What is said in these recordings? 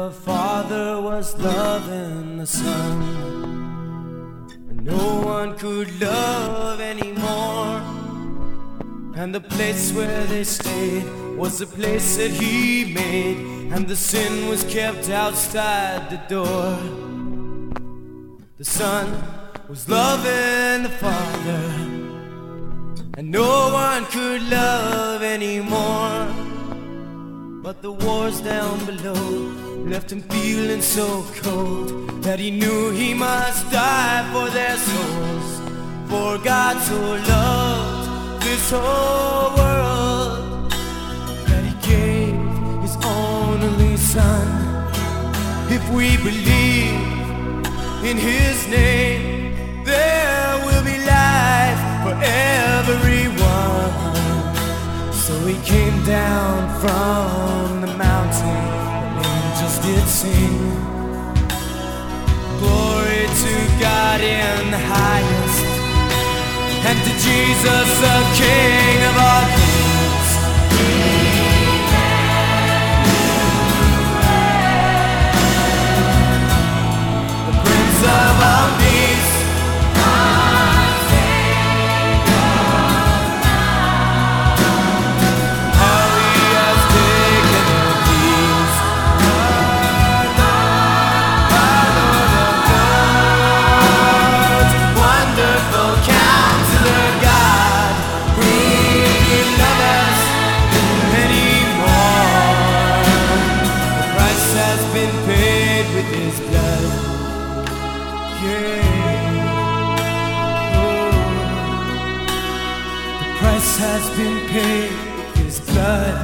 the Father was loving the Son, and no one could love anymore. And the place where they stayed was the place that He made, and the sin was kept outside the door. The Son was loving the Father, and no one could love anymore. But the wars down below left him feeling so cold that he knew he must die for their souls. For God so loved this whole world that He gave His only Son. If we believe in His name, there will be life for everyone. So He came down from the mountain, and angels did sing. Glory to God in the highest, and to Jesus the King of all kings. The Prince of all peace. Has been paid with His blood.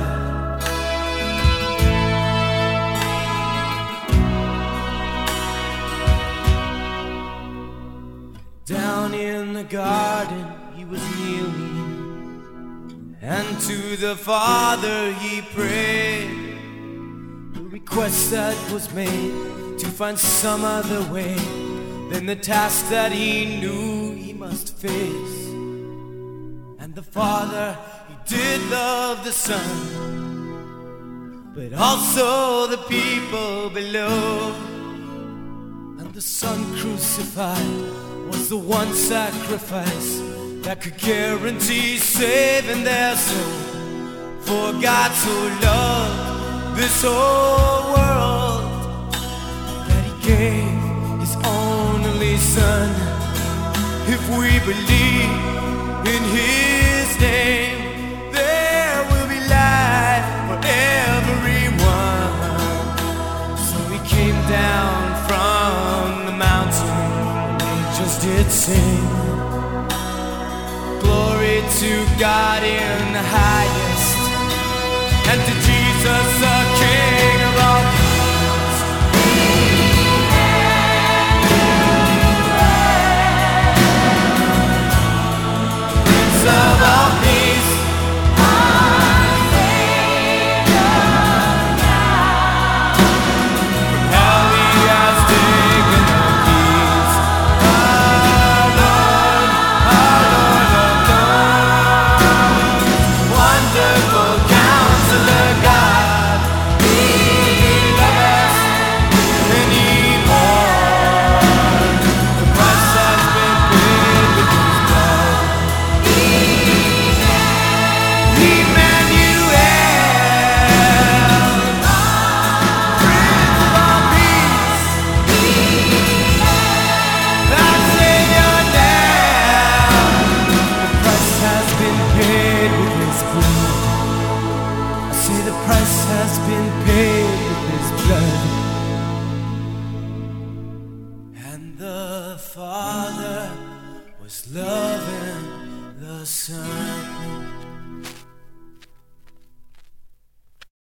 Down in the garden He was kneeling, and to the Father He prayed. The request that was made to find some other way than the task that He knew He must face. And the Father, He did love the Son, but also the people below. And the Son crucified was the one sacrifice that could guarantee saving their soul. For God so loved this whole world that He gave His only Son. If we believe in His name, there will be life for everyone. So He came down from the mountain, and angels did sing. Glory to God in the highest,